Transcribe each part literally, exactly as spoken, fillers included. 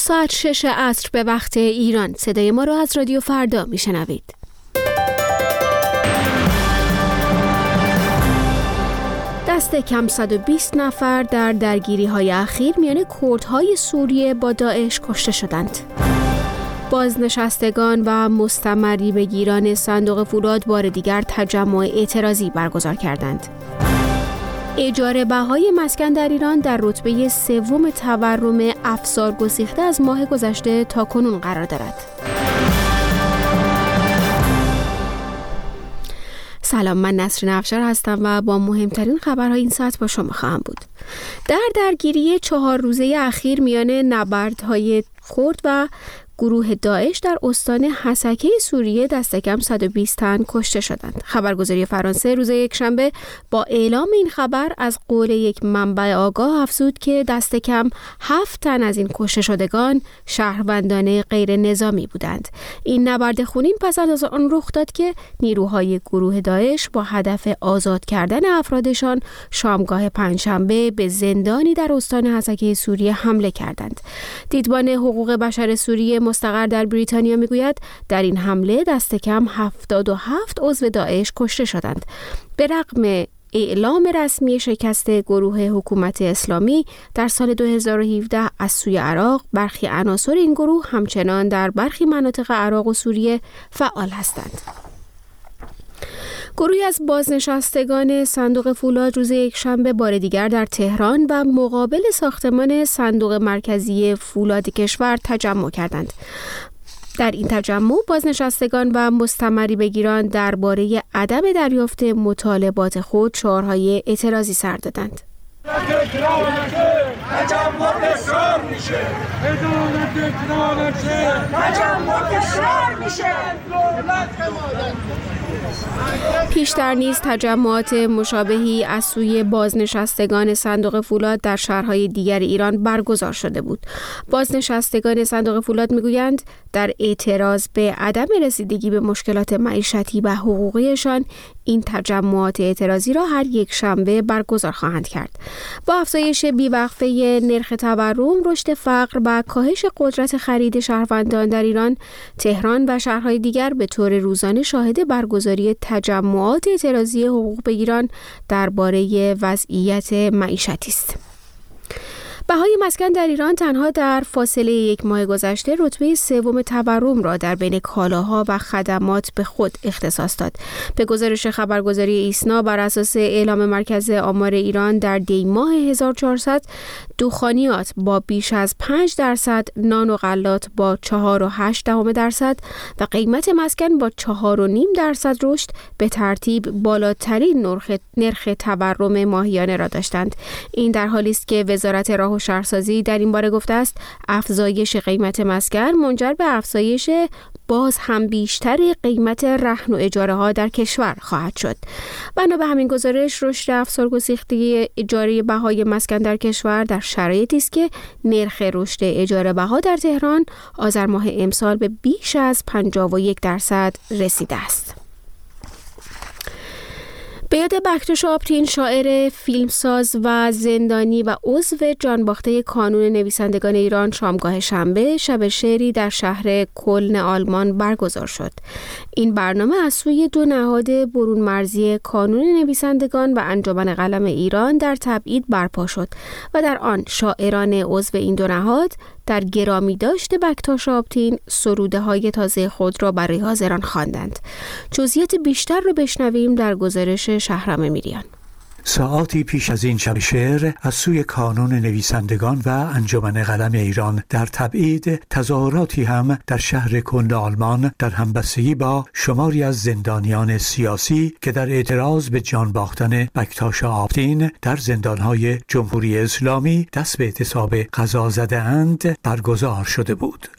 ساعت شش عصر به وقت ایران. صدای ما را از رادیو فردا میشنوید. دست کم صد و بیست نفر در درگیری‌های اخیر میان کردهای سوریه با داعش کشته شدند. بازنشستگان و مستمری بگیران صندوق فولاد بار دیگر تجمع اعتراضی برگزار کردند. اجاره بهای مسکن در ایران در رتبه سوم تورم افزار گسیخته از ماه گذشته تا کنون قرار دارد. سلام، من نسرین افشار هستم و با مهمترین خبرهای این ساعت با شما خواهم بود. در درگیری چهار روزه اخیر میان نبردهای کرد و گروه داعش در استان حسکه سوریه دست کم صد و بیست تن کشته شدند. خبرگزاری فرانسه روز یکشنبه با اعلام این خبر از قول یک منبع آگاه افزود که دست کم هفت تن از این کشته شدگان شهروندان غیر نظامی بودند. این نبرد خونین پس از آن رخ داد که نیروهای گروه داعش با هدف آزاد کردن افرادشان شامگاه پنجشنبه به زندانی در استان حسکه سوریه حمله کردند. دیدبان حقوق بشر سوریه مستقر در بریتانیا میگوید در این حمله دست کم هفتاد و هفت عضو داعش کشته شدند. به رغم اعلام رسمی شکست گروه حکومت اسلامی در سال دو هزار و هفده از سوی عراق، برخی عناصر این گروه همچنان در برخی مناطق عراق و سوریه فعال هستند. گروهی از بازنشستگان صندوق فولاد روز یکشنبه بار دیگر در تهران و مقابل ساختمان صندوق مرکزی فولاد کشور تجمع کردند. در این تجمع بازنشستگان و مستمری بگیران درباره عدم دریافت مطالبات خود شعارهای اعتراضی سر دادند. پیشتر نیز تجمعات مشابهی از سوی بازنشستگان صندوق فولاد در شهرهای دیگر ایران برگزار شده بود. بازنشستگان صندوق فولاد میگویند در اعتراض به عدم رسیدگی به مشکلات معیشتی و حقوقیشان این تجمعات اعتراضی را هر یک شنبه برگزار خواهند کرد. با افزایش بیوقفه نرخ تورم، رشد فقر و کاهش قدرت خرید شهروندان در ایران، تهران و شهرهای دیگر به طور روزانه شاهد برگزاری تجمعات اعتراضی حقوق بگیران درباره وضعیت معیشتی است. بهای مسکن در ایران تنها در فاصله یک ماه گذشته رتبه سوم تورم را در بین کالاها و خدمات به خود اختصاص داد. به گزارش خبرگزاری ایسنا بر اساس اعلام مرکز آمار ایران در دی ماه هزار و چهارصد، دخانیات با بیش از پنج درصد، نان و غلات با چهار و هشت دهم درصد و قیمت مسکن با چهار و نیم درصد رشد به ترتیب بالاترین نرخ نرخ تورم ماهیانه را داشتند. این در حالی است که وزارت راه و شهرسازی در این باره گفته است افزایش قیمت مسکن منجر به افزایش باز هم بیشتر قیمت رهن و اجاره ها در کشور خواهد شد. بنا به همین گزارش، رشد افزار گسیخته اجاره بهای مسکن در کشور در شرایطی است که نرخ رشد اجاره بها در تهران آذر ماه امسال به بیش از پنجاه و یک درصد رسیده است. به یاد بکتاش آپتین، شاعر، فیلمساز و زندانی و عضو جانباخته کانون نویسندگان ایران، شامگاه شنبه شب شعری در شهر کلن آلمان برگزار شد. این برنامه از سوی دو نهاد برون مرزی کانون نویسندگان و انجمن قلم ایران در تبعید برپا شد و در آن شاعران عضو این دو نهاد در گرامی داشته بکتاش آپتین سروده های تازه خود را برای حاضران خواندند. جزئیات بیشتر رو بشنویم در گزارش شهرام میریان. ساعاتی پیش از این شب شعر از سوی کانون نویسندگان و انجمن قلم ایران در تبعید، تظاهراتی هم در شهر کلن آلمان در همبستگی با شماری از زندانیان سیاسی که در اعتراض به جان باختن بکتاش آپتین در زندانهای جمهوری اسلامی دست به اعتصاب قضا زده اند برگزار شده بود.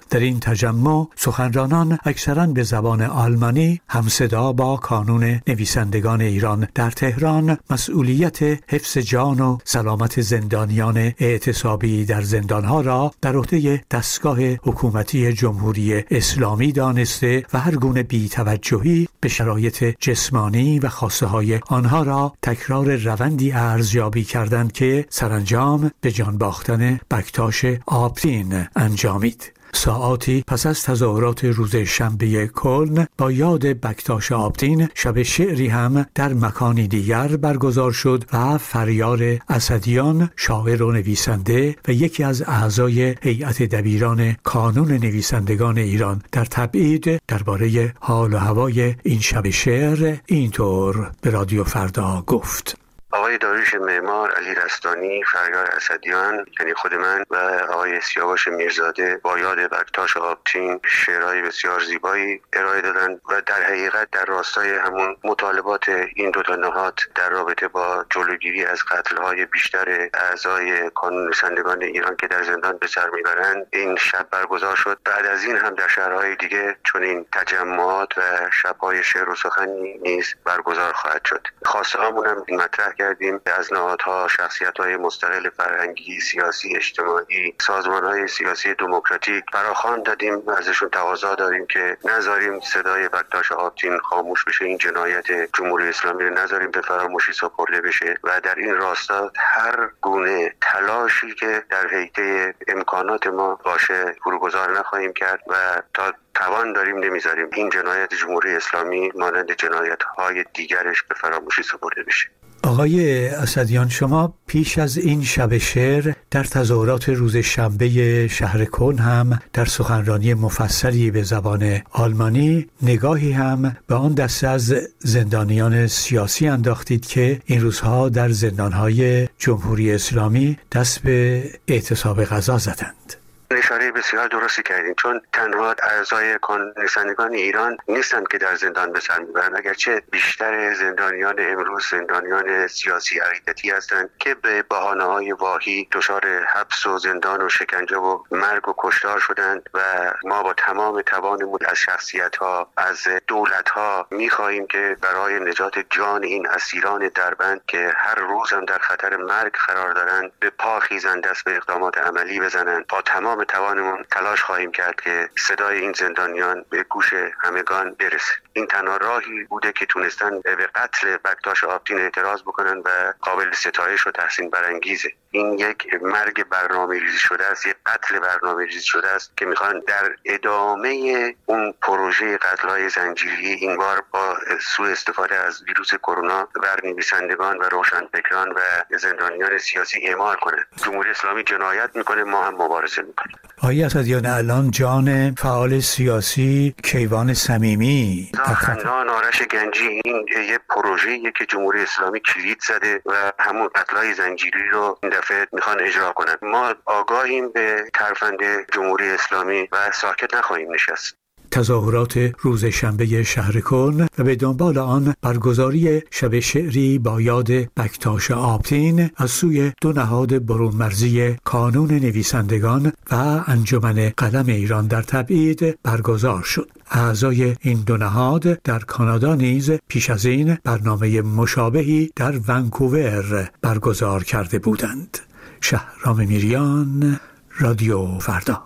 در این تجمع سخنرانان اکثراً به زبان آلمانی همصدا با کانون نویسندگان ایران در تهران مسئولیت حفظ جان و سلامت زندانیان اعتصابی در زندانها را بر عهده دستگاه حکومتی جمهوری اسلامی دانسته و هر گونه بی‌توجهی به شرایط جسمانی و خواسته های آنها را تکرار روندی ارزیابی کردند که سرانجام به جان باختن بکتاش آبتین انجامید. ساعاتی پس از تظاهرات روز شنبه کلن با یاد بکتاش آبتین شب شعری هم در مکانی دیگر برگزار شد و فریار اسدیان شاعر و نویسنده و یکی از اعضای هیئت دبیران کانون نویسندگان ایران در تبعید درباره حال و هوای این شب شعر اینطور به رادیو فردا گفت: آقای داریوش معمار، علی رستانی، فریار اسدیان یعنی خود من و آقای سیاوش میرزاده با یاد بکتاش آبتین شعرهای بسیار زیبایی ارائه دادند و در حقیقت در راستای همون مطالبات این دو تا نهاد در رابطه با جلوگیری از قتل‌های بیشتر اعضای کانون نویسندگان ایران که در زندان به سر میبرند این شب برگزار شد. بعد از این هم در شهرهای دیگه چون این تجمعات و شب‌های شعر و سخنی نیز برگزار خواهد شد. خواسته هامون هم مطرح کردیم از نهادها، شخصیت‌های مستقل فرهنگی، سیاسی، اجتماعی، سازمان‌های سیاسی دموکراتیک فراخوان دادیم، ازشون تقاضا داریم که نذاریم صدای بکتاش آبتین خاموش بشه، این جنایت جمهوری اسلامی رو نذاریم به فراموشی سپرده بشه و در این راستا هر گونه تلاشی که در حیطه امکانات ما باشه فروگذار نخواهیم کرد و تا توان داریم نمیذاریم این جنایت جمهوری اسلامی مانند جنایت‌های دیگرش به فراموشی سپرده بشه. آقای اسدیان، شما پیش از این شب شعر در تظاهرات روز شنبه شهر کلن هم در سخنرانی مفصلی به زبان آلمانی نگاهی هم به آن دسته از زندانیان سیاسی انداختید که این روزها در زندانهای جمهوری اسلامی دست به اعتصاب غذا زدند. اشاره بسیار درستی کردیم، چون تنها اعضای کانون نویسندگان ایران نیستند که در زندان به سر میبرند، اگرچه بیشتر زندانیان امروز زندانیان سیاسی عقیدتی هستند که به بهانه‌های واهی دچار حبس و زندان و شکنجه و مرگ و کشتار شدند و ما با تمام توانمون از شخصیت‌ها، از دولت‌ها می‌خواهیم که برای نجات جان این اسیران دربند که هر روز هم در خطر مرگ قرار دارند به پا خیزند، دست به اقدامات عملی بزنند. با تمام توانمون تلاش خواهیم کرد که صدای این زندانیان به گوش همگان برسه. این تنها راهی بوده که تونستن به قتل بکتاش آبتین اعتراض بکنن و قابل ستایش و تحسین برانگیزه. این یک مرگ برنامه‌ریزی شده است، یک قتل برنامه‌ریزی شده است که میخوان در ادامه اون پروژه قتل‌های زنجیری این بار با سوء استفاده از ویروس کرونا بر نویسندگان و روشنفکران و زندانیان سیاسی اعمال کنه. جمهوری اسلامی جنایت میکنه، ما هم مبارزه میکنیم. آقای اسدیان، الان جان فعال سیاسی کیوان صمیمی، خندان آرش گنجی، این یه پروژه‌ایه که جمهوری اسلامی کلید زده و همون قتل‌های زنجیری رو این دفعه میخوان اجرا کنن. ما آگاهیم به ترفند جمهوری اسلامی و ساکت نخواهیم نشست. تظاهرات روز شنبه شهر کلن و به دنبال آن برگزاری شب شعری با یاد بکتاش آبتین از سوی دو نهاد برون مرزی کانون نویسندگان و انجمن قلم ایران در تبعید برگزار شد. اعضای این دو نهاد در کانادا نیز پیش از این برنامه مشابهی در ونکوور برگزار کرده بودند. شهرام میریان، رادیو فردا.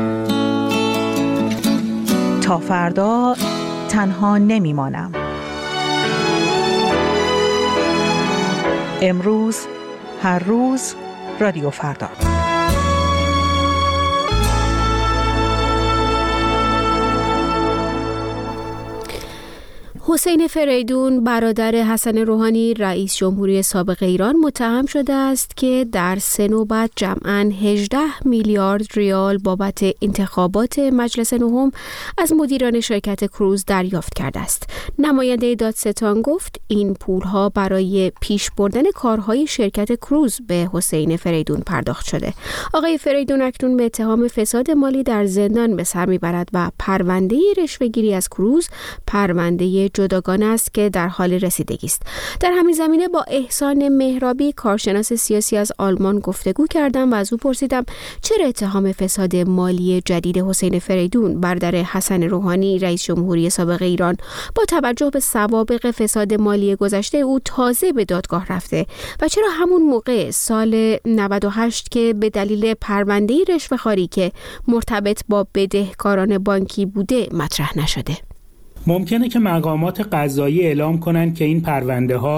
تا فردا تنها نمیمانم. امروز، هر روز، رادیو فردا. حسین فریدون برادر حسن روحانی رئیس جمهوری سابق ایران متهم شده است که در سه نوبت جمعاً هجده میلیارد ریال بابت انتخابات مجلس نهم از مدیران شرکت کروز دریافت کرده است. نماینده دادستان گفت این پولها برای پیش بردن کارهای شرکت کروز به حسین فریدون پرداخت شده. آقای فریدون اکنون به اتهام فساد مالی در زندان به سر میبرد و پرونده رشوه‌گیری از کروز پرونده جز جداگانه است که در حال رسیدگی است. در همین زمینه با احسان مهرابی کارشناس سیاسی از آلمان گفتگو کردم و از او پرسیدم چرا اتهام فساد مالی جدید حسین فریدون برادر حسن روحانی رئیس جمهوری سابق ایران با توجه به سوابق فساد مالی گذشته او تازه به دادگاه رفته و چرا همون موقع سال نود و هشت که به دلیل پرونده رشوه‌خواری که مرتبط با بدهکاران بانکی بوده مطرح نشده. ممکنه که مقامات قضایی اعلام کنند که این پرونده ها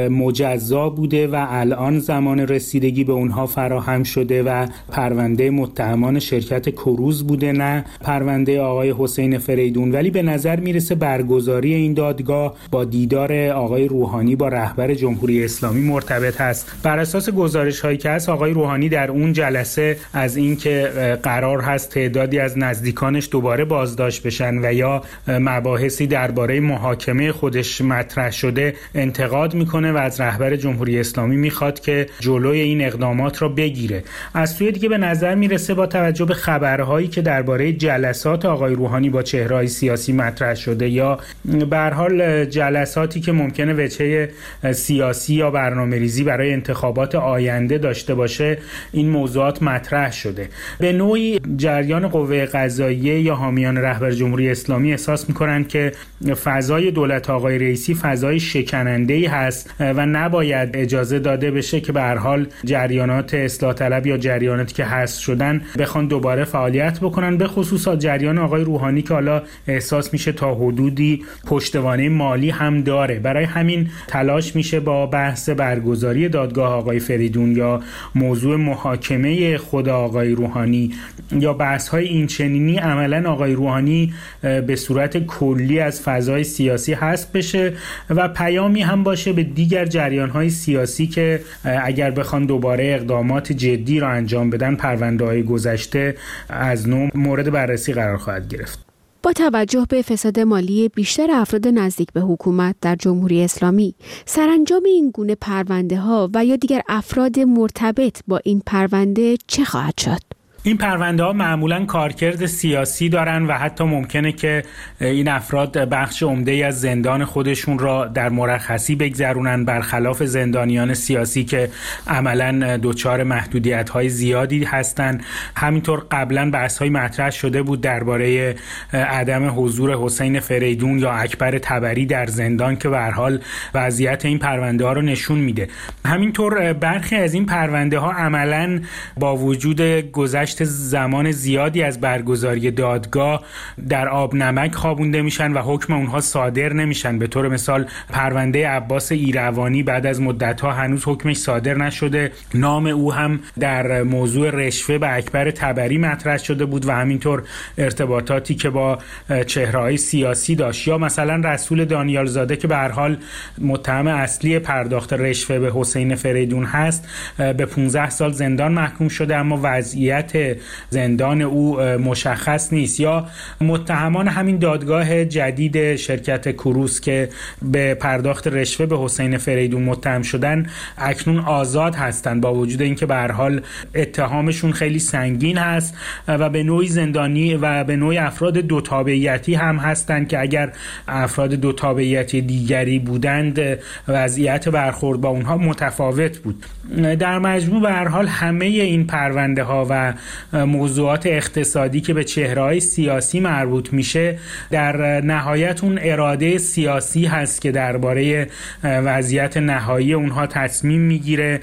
مجزا بوده و الان زمان رسیدگی به اونها فراهم شده و پرونده متهمان شرکت کروز بوده، نه پرونده آقای حسین فریدون. ولی به نظر میرسه برگزاری این دادگاه با دیدار آقای روحانی با رهبر جمهوری اسلامی مرتبط هست. بر اساس گزارش هایی که هست آقای روحانی در اون جلسه از این که قرار هست تعدادی از نزدیکانش دوباره بازداشت بشن و یا مباحث درباره محاکمه خودش مطرح شده انتقاد میکنه و از رهبر جمهوری اسلامی میخواد که جلوی این اقدامات را بگیره. از سوی دیگه به نظر میرسه با توجه به خبرهایی که درباره جلسات آقای روحانی با چهره‌های سیاسی مطرح شده یا به هر حال جلساتی که ممکنه وجهه سیاسی یا برنامه‌ریزی برای انتخابات آینده داشته باشه، این موضوعات مطرح شده. به نوعی جریان قوه قضاییه یا حامیان رهبر جمهوری اسلامی احساس میکنن که فضای دولت آقای رئیسی فضای شکننده‌ای هست و نباید اجازه داده بشه که به هر حال جریانات اصلاح طلب یا جریاناتی که حذف شدن بخوان دوباره فعالیت بکنن، به خصوص جریان آقای روحانی که حالا احساس میشه تا حدودی پشتوانه مالی هم داره. برای همین تلاش میشه با بحث برگزاری دادگاه آقای فریدون یا موضوع محاکمه خود آقای روحانی یا بحث‌های این چنینی عملاً آقای روحانی به صورت کلی از فضای سیاسی حذف بشه و پیامی هم باشه به دیگر جریان‌های سیاسی که اگر بخوان دوباره اقدامات جدی را انجام بدن، پرونده‌های گذشته از نو مورد بررسی قرار خواهد گرفت. با توجه به فساد مالی بیشتر افراد نزدیک به حکومت در جمهوری اسلامی، سرانجام این گونه پرونده ها و یا دیگر افراد مرتبط با این پرونده چه خواهد شد؟ این پرونده ها معمولاً کارکرد سیاسی دارن و حتی ممکنه که این افراد بخش عمده‌ای از زندان خودشون را در مرخصی بگذرونن، برخلاف زندانیان سیاسی که عملاً دچار محدودیت‌های زیادی هستن. همینطور قبلاً بحث‌های مطرح شده بود درباره عدم حضور حسین فریدون یا اکبر طبری در زندان که به هر حال وضعیت این پرونده ها رو نشون میده. همینطور برخی از این پرونده ها عملاً با وجود گذشت زمان زیادی از برگزاری دادگاه در آب نمک خوابونده میشن و حکم اونها صادر نمیشن. به طور مثال پرونده عباس ایروانی بعد از مدت‌ها هنوز حکمش صادر نشده، نام او هم در موضوع رشوه به اکبر طبری مطرح شده بود و همینطور ارتباطاتی که با چهره‌های سیاسی داشت. یا مثلا رسول دانیال زاده که به هر حال متهم اصلی پرداخت رشوه به حسین فریدون هست، به پانزده سال زندان محکوم شده اما وضعیت زندان او مشخص نیست. یا متهمان همین دادگاه جدید شرکت کروز که به پرداخت رشوه به حسین فریدون متهم شدن اکنون آزاد هستند با وجود اینکه به هر حال اتهامشون خیلی سنگین هست و به نوعی زندانی و به نوعی افراد دو تابعیتی هم هستند که اگر افراد دو تابعیتی دیگری بودند وضعیت برخورد با اونها متفاوت بود. در مجموع به هر حال همه این پرونده ها و موضوعات اقتصادی که به چهره‌های سیاسی مربوط میشه در نهایت اون اراده سیاسی هست که درباره وضعیت نهایی اونها تصمیم میگیره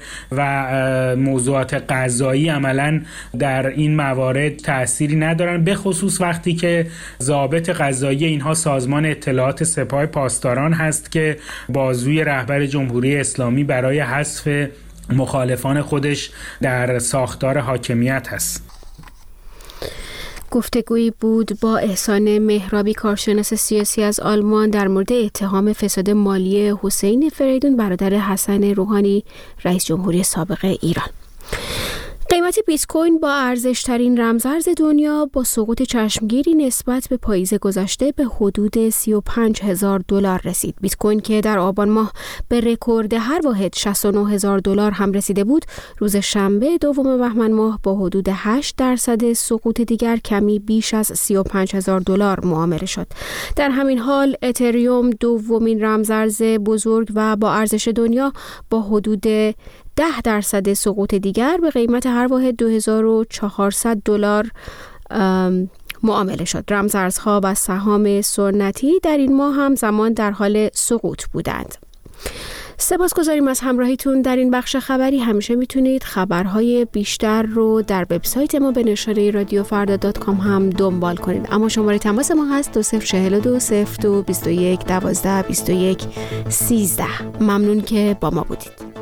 و موضوعات قضایی عملاً در این موارد تأثیری ندارن، به خصوص وقتی که ضابط قضایی اینها سازمان اطلاعات سپاه پاسداران هست که بازوی رهبر جمهوری اسلامی برای حذف مخالفان خودش در ساختار حاکمیت هست. گفتگویی بود با احسان مهرابی کارشناس سیاسی از آلمان در مورد اتهام فساد مالی حسین فریدون برادر حسن روحانی رئیس جمهوری سابق ایران. قیمت بیت کوین با ارزش‌ترین رمزارز دنیا با سقوط چشمگیری نسبت به پاییز گذشته به حدود سی و پنج هزار دلار رسید. بیت کوین که در آبان ماه به رکورد هر واحد شصت و نه هزار دلار هم رسیده بود، روز شنبه دوم بهمن ماه با حدود هشت درصد سقوط دیگر کمی بیش از سی و پنج هزار دلار معامله شد. در همین حال اتریوم دومین رمزارز بزرگ و با ارزش دنیا با حدود ده درصد سقوط دیگر به قیمت هر واحد دو هزار و چهارصد دلار معامله شد. رمزارزها و سهام سنتی در این ماه هم زمان در حال سقوط بودند. سپاسگزاریم از همراهیتون در این بخش خبری. همیشه میتونید خبرهای بیشتر رو در وبسایت ما به نشانه رادیو فردا دات کام هم دنبال کنید. اما شماره تماس ما هست دو صفر چهل و دو صفر دو بیست و یک دوازده بیست و یک سیزده. ممنون که با ما بودید.